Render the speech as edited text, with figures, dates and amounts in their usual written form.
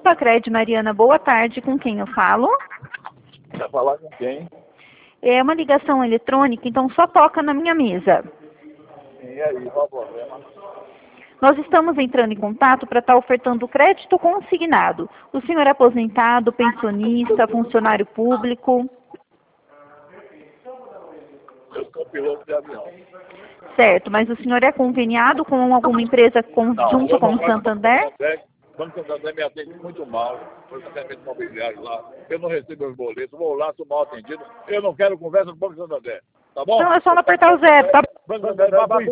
Lupacred, Mariana, boa tarde, com quem eu falo? Quer falar com quem? É uma ligação eletrônica, então só toca na minha mesa. E aí, qual o problema? Nós estamos entrando em contato para estar ofertando crédito consignado. O senhor é aposentado, pensionista, funcionário público? Eu sou piloto de avião. Certo, mas o senhor é conveniado com alguma empresa junto com o Santander? Banco Santander me atende muito mal, processamento imobiliário lá. Eu não recebo os boletos, vou lá, sou mal atendido. Eu não quero conversa com o Banco Santander. Tá bom? Não, é só não apertar o zero, tá? Banco Santander,